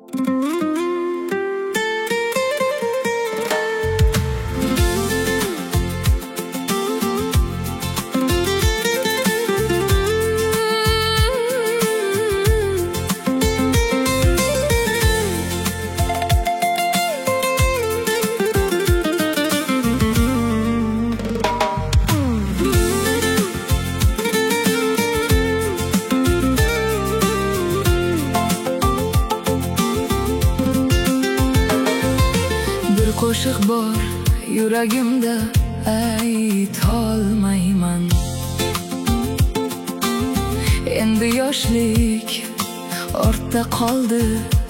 Qo'shiq bor yuragimda, aytolmayman. Endi yoshlik ortda qoldi,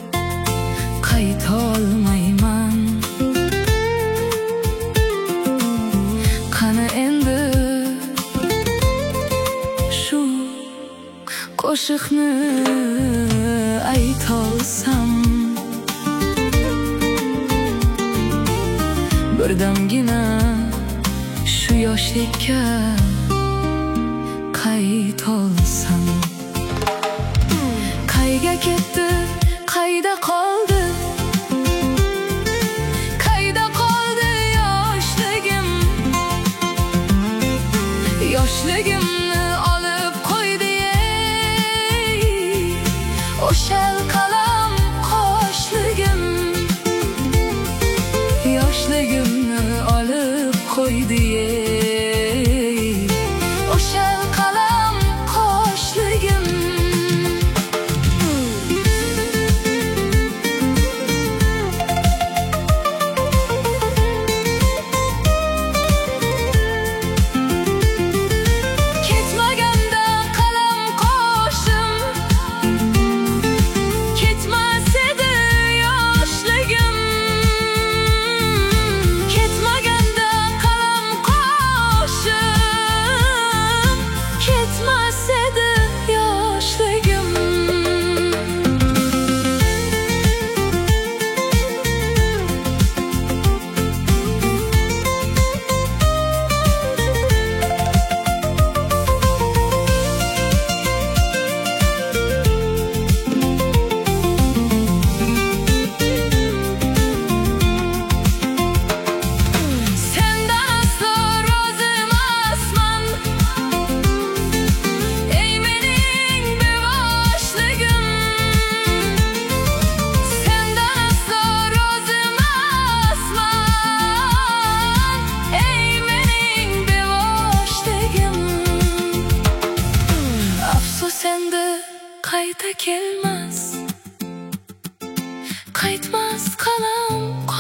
qaytolmayman. Qani endi shu qo'shiqni aytolsam, birdamgina shu yoshlikka qaytolsam. Qayga ketdi, qayda qoldi, qayda qoldi yoshligim? Yoshligimni olib qo'ydi ey o'sha qalam qoshligim. Yoshligimni olib qo'ydi ey o'sha qalam qoshligim. Ketmaganda qalam qoshim, ketmas edi yoshligim. Endi qayta kelmas, qaytmas qalam